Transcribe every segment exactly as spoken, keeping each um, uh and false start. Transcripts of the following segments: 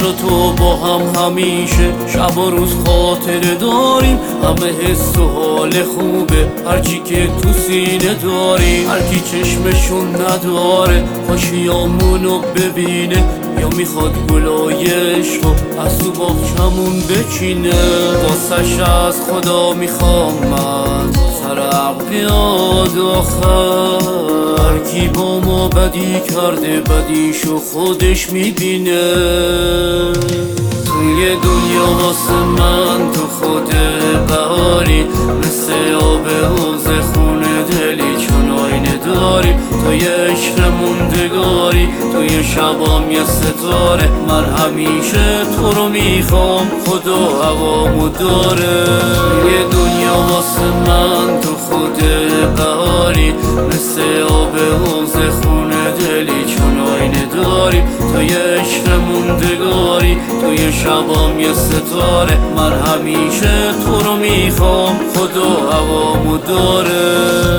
و تو با هم همیشه شب و روز خاطره داریم، همه حس و حال خوبه هرچی که تو سینه داریم. هرکی چشمشون نداره خوشیامونو ببینه، یا میخواد گلای عشق و از تو باغچمون بچینه. واسش از خدا میخوام من سر عقل بیاد آخر، هرکی با ما بدی کرده بدیشو خودش میبینه. توی دنیا واسه من تو خود بهاری، مثل آب حوض خونه دلی چون آینه داری. توی عشق موندگاری توی شبام یه ستاره، من همیشه تو رو میخوام خدا هوامو داره. توی دنیا واسه من تو خود بهاری، مثل آب حوض خونه دلی چون آینه داری. توی عشق موندگاری توی شبام یه ستاره، من همیشه تو رو میخوام خدا هوامو داره.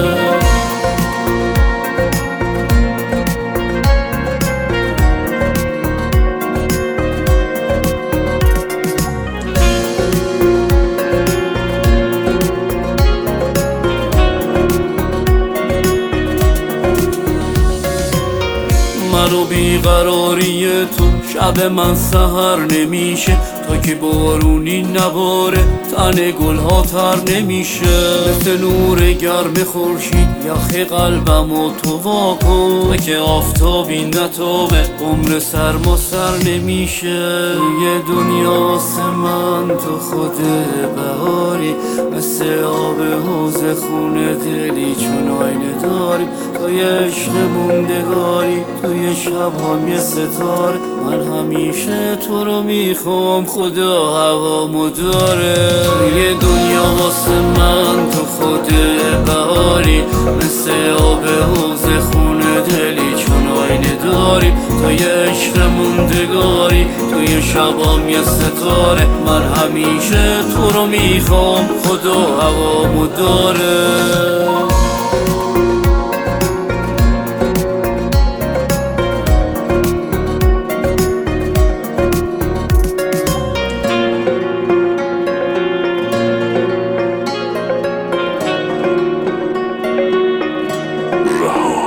منو بیقراری تو شب من سحر نمیشه، تا که بارونی نباره تن گلها تر نمیشه. مثل نور گرم خورشید یخ قلبمو تو واکن، تا که آفتابی نتابه عمر سرما سر نمیشه. یه دنیا واسه من تو خود بهاری، مثل آب حوض خونه دلی چون آینه داری. توی عشق موندگاری توی شبام یه ستاره، من همیشه تو رو میخوام خدا هوامو داره. یه دنیا واسه من تو خود بهاری، مثل آب حوض خونه دلی چون آینه داری. توی عشق موندگاری توی شبام یه ستاره، من همیشه تو رو میخوام خدا هوامو داره. رها